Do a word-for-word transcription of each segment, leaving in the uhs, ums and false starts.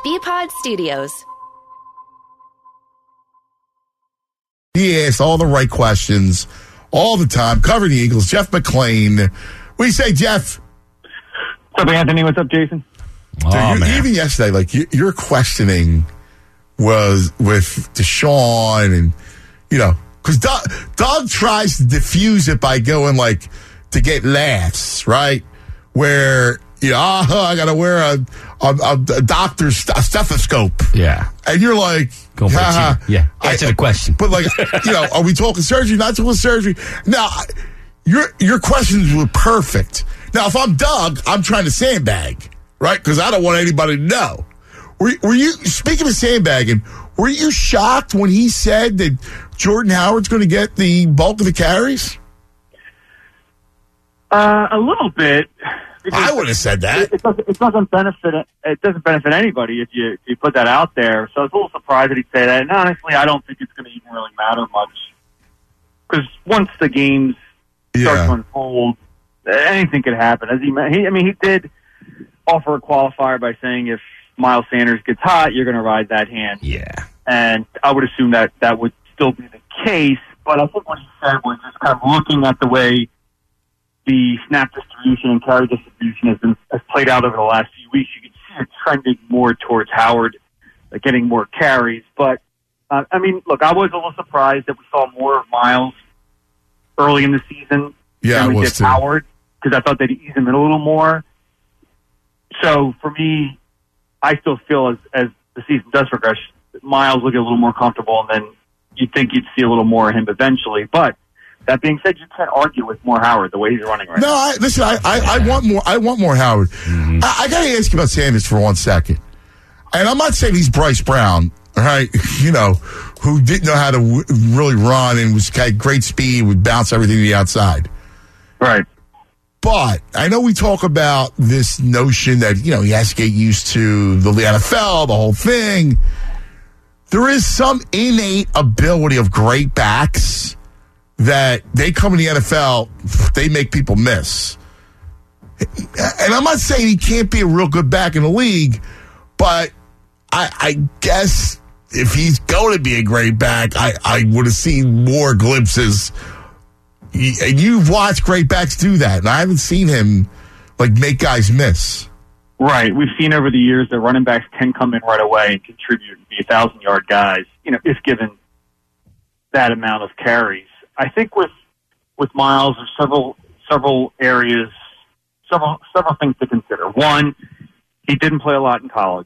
B-Pod Studios. He asks all the right questions all the time. Cover the Eagles. Jeff McClain. What do you say, Jeff? What's up, Anthony? What's up, Jason? Dude, Oh, you, man. even yesterday, like you, your questioning was with Deshaun, and you know, because Doug, Doug tries to diffuse it by going like to get laughs, right? Where you know, oh, I got to wear a, a, a doctor's stethoscope, Yeah. and you're like, Go for ha, it. Yeah. Answer I- the question. But like, you know, are we talking surgery? Not talking surgery? Now, your your questions were perfect. Now, if I'm Doug, I'm trying to sandbag, right? Because I don't want anybody to know. Were, were you, speaking of sandbagging, were you shocked when he said that Jordan Howard's going to get the bulk of the carries? Uh, a little bit. I would have said that. It, it, doesn't, it doesn't benefit. It doesn't benefit anybody if you if you put that out there. So I was a little surprised that he'd say that. And honestly, I don't think it's going to even really matter much because once the games start Yeah. to unfold, anything could happen. As he, he, I mean, he did offer a qualifier by saying if Miles Sanders gets hot, you're going to ride that hand. Yeah. And I would assume that that would still be the case. But I think what he said was just kind of looking at the way the snap distribution and carry distribution has been has played out over the last few weeks. You can see it trending more towards Howard, uh, getting more carries. But uh, I mean, look, I was a little surprised that we saw more of Miles early in the season Yeah, than I we was did too. Howard because I thought they'd ease him in a little more. So for me, I still feel as as the season does progress, Miles will get a little more comfortable, and then you'd think you'd see a little more of him eventually. But that being said, you can't argue with more Howard the way he's running right No, now. I, listen, I, I, I want more. I want more Howard. Mm-hmm. I, I got to ask you about Sanders for one second. And I'm not saying he's Bryce Brown, all right? You know, who didn't know how to w- really run and was had great speed, would bounce everything to the outside. Right. But I know we talk about this notion that, you know, he has to get used to the N F L, the whole thing. There is some innate ability of great backs that they come in the N F L, they make people miss. And I'm not saying he can't be a real good back in the league, but I, I guess if he's going to be a great back, I, I would have seen more glimpses. And you've watched great backs do that, and I haven't seen him like make guys miss. Right. We've seen over the years that running backs can come in right away and contribute and be a thousand-yard guys, you know, if given that amount of carries. I think with with Miles, there's several several areas, several several things to consider. One, he didn't play a lot in college,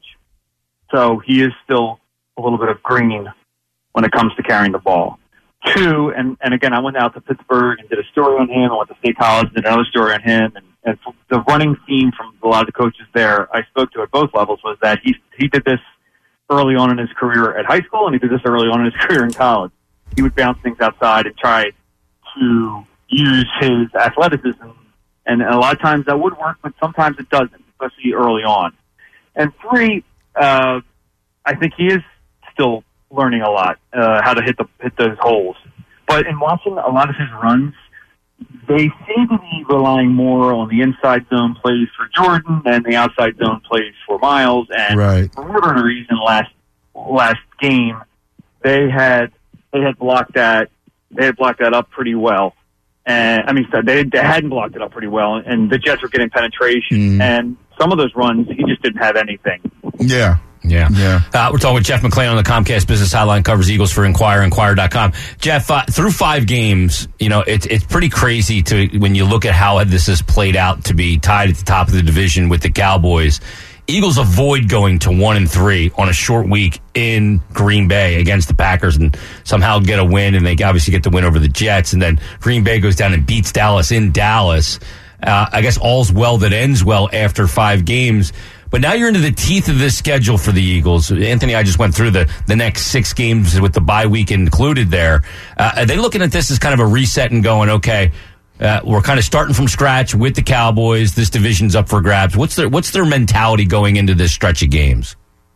so he is still a little bit of green when it comes to carrying the ball. Two, and, and again, I went out to Pittsburgh and did a story on him. I went to State College, did another story on him, and, and the running theme from a lot of the coaches there I spoke to at both levels was that he he did this early on in his career at high school, and he did this early on in his career in college. He would bounce things outside and try to use his athleticism, and a lot of times that would work, but sometimes it doesn't, especially early on. And three, uh, I think he is still learning a lot uh, how to hit the hit those holes. But in watching a lot of his runs, they seem to be relying more on the inside zone plays for Jordan and the outside zone plays for Miles. And Right. for whatever reason, last last game they had they had blocked that they had blocked that up pretty well. And I mean, they they hadn't blocked it up pretty well, and the Jets were getting penetration. Mm. And some of those runs, he just didn't have anything. Yeah. Yeah. Yeah. Uh, we're talking with Jeff McClain on the Comcast Business Hotline, covers Eagles for Inquirer, Inquirer dot com. Jeff, uh, through five games, you know, it's it's pretty crazy to when you look at how this has played out to be tied at the top of the division with the Cowboys. Eagles avoid going to one and three on a short week in Green Bay against the Packers and somehow get a win, and they obviously get the win over the Jets, and then Green Bay goes down and beats Dallas in Dallas. Uh, I guess all's well that ends well after five games. But now you're into the teeth of this schedule for the Eagles. Anthony, I just went through the, the next six games with the bye week included there. Uh, are they looking at this as kind of a reset and going, okay, uh, we're kind of starting from scratch with the Cowboys. This division's up for grabs. What's their what's their mentality going into this stretch of games?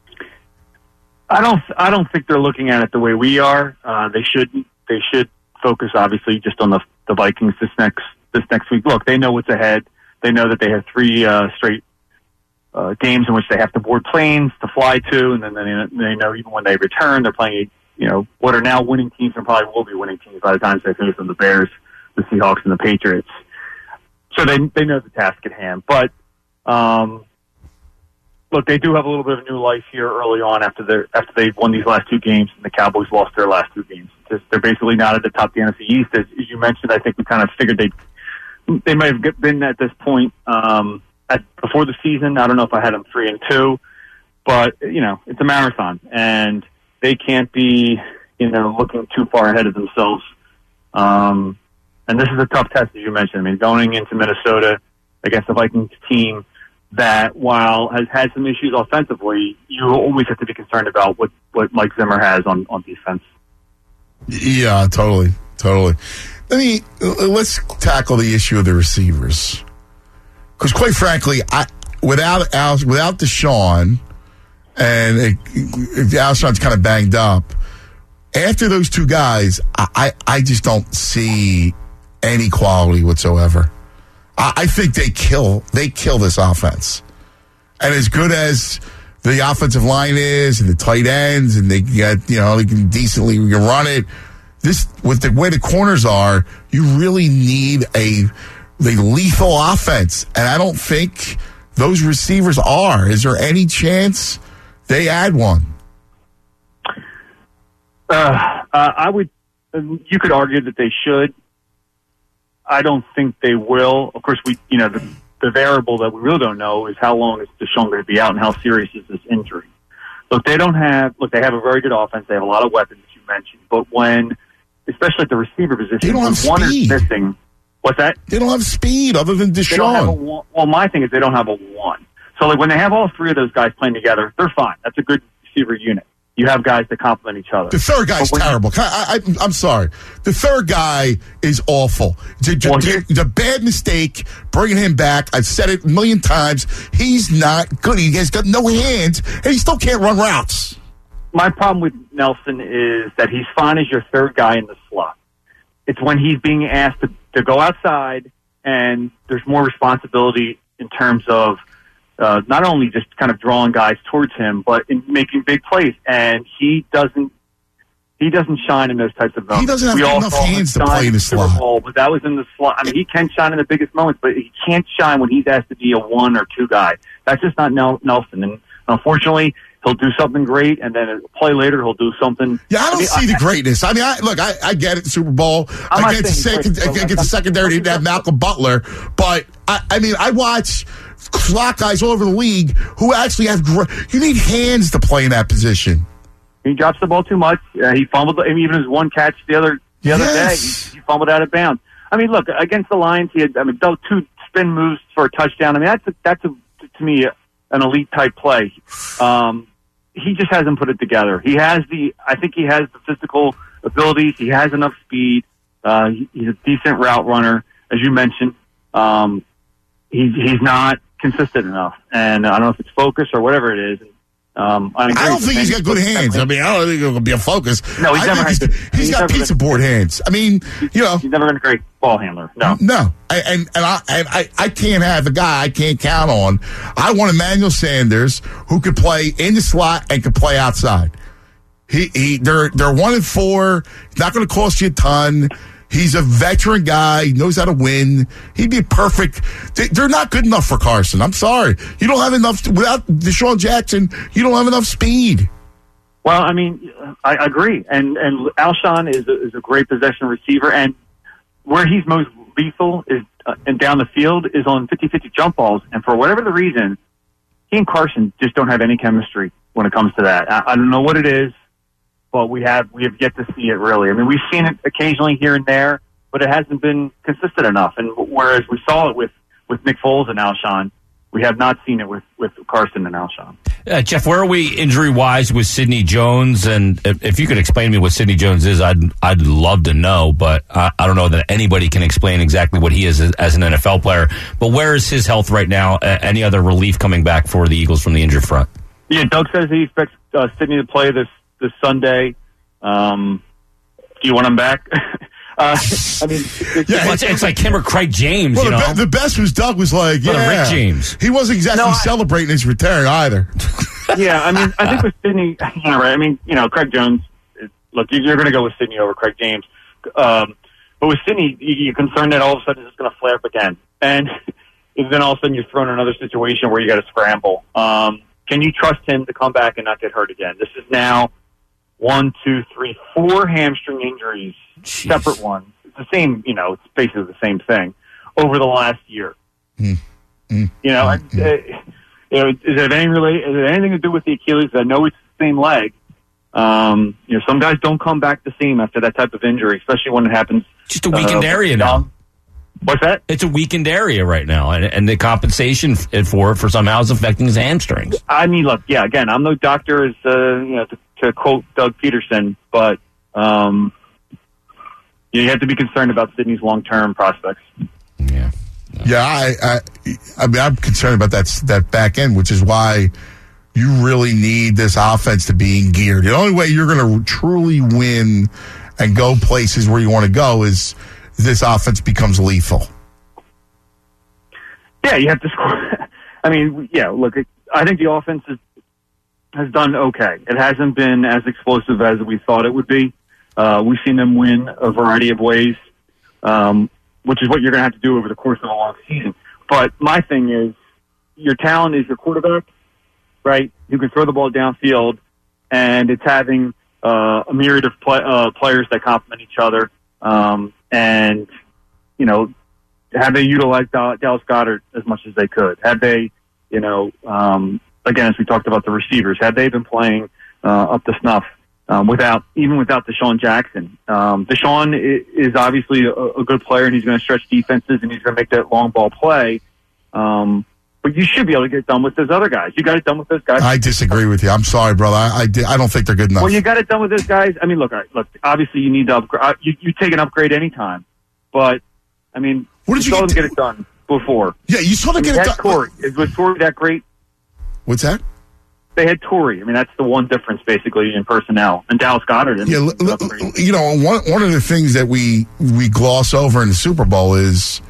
I don't. I don't think they're looking at it the way we are. Uh, they shouldn't. They should focus, obviously, just on the the Vikings this next this next week. Look, they know what's ahead. They know that they have three uh, straight uh, games in which they have to board planes to fly to, and then they, they know even when they return, they're playing, you know, what are now winning teams and probably will be winning teams by the time they finish them, the Bears, the Seahawks, and the Patriots. So they they know the task at hand. But, um, look, they do have a little bit of new life here early on after they after they've won these last two games and the Cowboys lost their last two games. Just, they're basically not at the top of the N F C East. As, as you mentioned, I think we kind of figured they they might have been at this point um, at before the season. I don't know if I had them three and two, but you know it's a marathon, and they can't be you know looking too far ahead of themselves. Um, and this is a tough test, as you mentioned. I mean, going into Minnesota against a Vikings team that, while has had some issues offensively, you always have to be concerned about what, what Mike Zimmer has on, on defense. Yeah, totally, totally. Let me let's tackle the issue of the receivers, because quite frankly, I without Al, without Deshaun, and it, it, Alshon's kind of banged up. After those two guys, I, I, I just don't see any quality whatsoever. I, I think they kill they kill this offense, and as good as the offensive line is, and the tight ends, and they get you know they can decently you can run it. This with the way the corners are, you really need a the lethal offense, and I don't think those receivers are. Is there any chance they add one? Uh, uh, I would. You could argue that they should. I don't think they will. Of course, we you know the, the variable that we really don't know is how long is Deshaun going to be out and how serious is this injury. Look, they don't have. Look, they have a very good offense. They have a lot of weapons, as you mentioned. But when, especially at the receiver position, they don't have one speed. is missing. What's that? They don't have speed other than Deshaun. They don't have a one. Well, my thing is they don't have a one. So, like when they have all three of those guys playing together, they're fine. That's a good receiver unit. You have guys that complement each other. The third guy's terrible. I, I, I'm sorry. The third guy is awful. It's a, well, it's a bad mistake bringing him back. I've said it a million times. He's not good. He has got no hands, and he still can't run routes. My problem with Nelson is that he's fine as your third guy in the slot. It's when he's being asked to, to go outside, and there's more responsibility in terms of Uh, not only just kind of drawing guys towards him, but in making big plays. And he doesn't he doesn't shine in those types of moments. He doesn't have we enough hands to play in the slot. Bowl, but that was in the slot. I mean, he can shine in the biggest moments, but he can't shine when he's asked to be a one or two guy. That's just not Nelson. And unfortunately, he'll do something great, and then a play later he'll do something. Yeah, I don't I mean, see I, the greatness. I mean, I, look, I, I get it, Super Bowl. I'm I get the, second, I get the secondary didn't have Malcolm Butler, but I, I mean, I watch slot guys all over the league who actually have great. You need hands to play in that position. He drops the ball too much. Uh, he fumbled. I mean, even his one catch the other the other yes. day, he, he fumbled out of bounds. I mean, look, against the Lions, he had I mean two spin moves for a touchdown. I mean, that's a, that's a, to me an elite type play. Um, he just hasn't put it together. He has the. I think he has the physical abilities. He has enough speed. Uh, he, he's a decent route runner, as you mentioned. Um, he's he's not consistent enough, and I don't know if it's focus or whatever it is. Um, I, I don't think he's got good hands. I mean, I don't think it'll be a focus. No, he's I never. He's, had he's, he's got pizza board hands. I mean, you know, he's never been a great ball handler. No, no, I, and and I and I, I can't have a guy I can't count on. I want Emmanuel Sanders who could play in the slot and could play outside. He he, they're they're one and four. It's not going to cost you a ton. He's a veteran guy. He knows how to win. He'd be perfect. They're not good enough for Carson. I'm sorry. You don't have enough. Without Deshaun Jackson, you don't have enough speed. Well, I mean, I agree. And and Alshon is a, is a great possession receiver. And where he's most lethal is uh, and down the field is on fifty-fifty jump balls. And for whatever the reason, he and Carson just don't have any chemistry when it comes to that. I, I don't know what it is. But we have we have yet to see it really. I mean, we've seen it occasionally here and there, but it hasn't been consistent enough. And whereas we saw it with, with Nick Foles and Alshon, we have not seen it with, with Carson and Alshon. Uh, Jeff, where are we injury-wise with Sidney Jones? And if, if you could explain to me what Sidney Jones is, I'd I'd love to know. But I, I don't know that anybody can explain exactly what he is as, as an N F L player. But where is his health right now? Uh, any other relief coming back for the Eagles from the injured front? Yeah, Doug says he expects uh, Sidney to play this this Sunday. Um, do you want him back? Uh, I mean, it's, Yeah, Well, it's, it's like him or Craig James, Well, you the, know. be- the best was Doug was like, Well, yeah. Rick James. He wasn't exactly No, I- celebrating his return either. yeah, I mean, I think with Sidney, yeah, right. I mean, you know, Craig Jones. Look, you're going to go with Sidney over Craig James, um, but with Sidney, you're concerned that all of a sudden it's going to flare up again, and then all of a sudden you're thrown in another situation where you got to scramble. Um, can you trust him to come back and not get hurt again? This is now one, two, three, four hamstring injuries, Jeez. separate ones. It's the same, you know, it's basically the same thing over the last year. Mm. Mm. You know, Mm. and, uh, you know, is it any relate? Is it anything to do with the Achilles? I know it's the same leg. Um, you know, some guys don't come back the same after that type of injury, especially when it happens. Just a weakened uh, area now. What's that? It's a weakened area right now, and, and the compensation f- for it for somehow is affecting his hamstrings. I mean, look, yeah. Again, I'm no doctor, as uh, you know, to, to quote Doug Peterson, but um, you have to be concerned about Sidney's long-term prospects. Yeah. Yeah, I, I, I mean, I'm concerned about that that back end, which is why you really need this offense to be in gear. The only way you're going to truly win and go places where you want to go is this offense becomes lethal. Yeah, you have to score. I mean, yeah. Look, I think the offense is, has done okay. It hasn't been as explosive as we thought it would be. Uh, we've seen them win a variety of ways, um, which is what you're going to have to do over the course of a long season. But my thing is, your talent is your quarterback, right? You can throw the ball downfield, and it's having uh, a myriad of play, uh, players that complement each other. Um, and, you know, have they utilized Dallas Goedert as much as they could? Had they, you know, um, again, as we talked about the receivers, had they been playing uh, up to snuff um, without, even without Deshaun Jackson? Um, Deshaun is obviously a, a good player, and he's going to stretch defenses, and he's going to make that long ball play. Um, but you should be able to get it done with those other guys. You got it done with those guys. I disagree with you. I'm sorry, brother. I I, di- I don't think they're good enough. Well, you got it done with those guys. I mean, look, all right, look. Obviously, you need to upgrade. You, you take an upgrade anytime, but I mean, What did you saw get them to- get it done before. yeah, you saw them I mean, get it had done. Torrey. Is was Torrey that great? What's that? They had Torrey. I mean, that's the one difference basically in personnel. And Dallas Goedert. Yeah, l- l- you know, one one of the things that we we gloss over in the Super Bowl is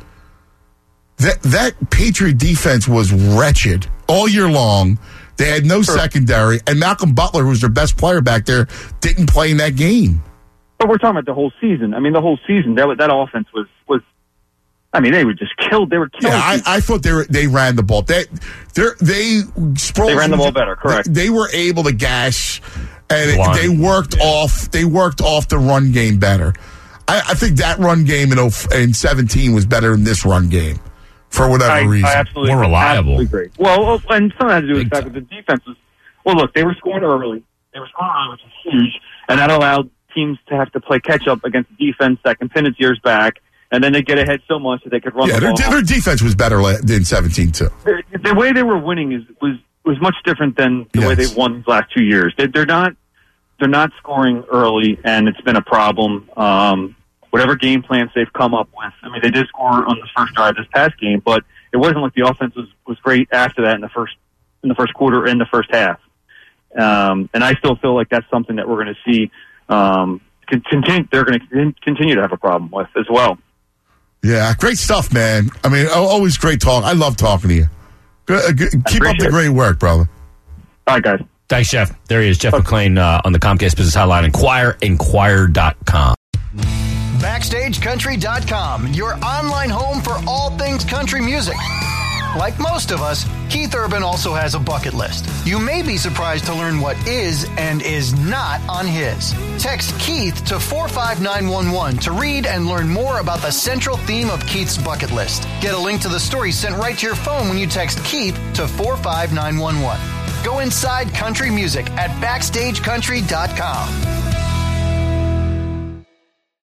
that that Patriot defense was wretched all year long. They had no Sure. secondary, and Malcolm Butler, who's their best player back there, didn't play in that game. But we're talking about the whole season. I mean, the whole season that that offense was was. I mean, they were just killed. They were killing. Yeah, I, people. I thought they were they ran the ball. They they they Sproles, They ran the ball better, correct. They, they were able to gash, and it, Line. they worked off. They worked off the run game better. I, I think that run game in oh, in seventeen was better than this run game for whatever I, reason. I absolutely More reliable. Absolutely great. Well, and some of that has to do with Big the fact that the defense was. Well, look, they were scoring early. They were scoring early, which is huge, and that allowed teams to have to play catch up against a defense that can pin its ears back, and then they get ahead so much that they could run yeah, the their, ball. their defense was better la- than seventeen too. The, the way they were winning is was was much different than the way Yes. they've won these last two years. They, they're not they're not scoring early, and it's been a problem. Um, whatever game plans they've come up with. I mean, they did score on the first drive this past game, but it wasn't like the offense was, was great after that in the first in the first quarter in the first half. Um, and I still feel like that's something that we're going to see. Um, continue, they're going to continue to have a problem with as well. Yeah, great stuff, man. I mean, al- always great talk. I love talking to you. Good, uh, good- keep up appreciate the it. great work, brother. All right, guys. Thanks, Jeff. There he is, Jeff McClain uh, on the Comcast Business Hotline. Inquire, inquire dot com. Backstage Country dot com, your online home for all things country music. Like most of us, Keith Urban also has a bucket list. You may be surprised to learn what is and is not on his. Text Keith to four five nine one one to read and learn more about the central theme of Keith's bucket list. Get a link to the story sent right to your phone when you text Keith to four five nine one one. Go inside country music at backstage country dot com.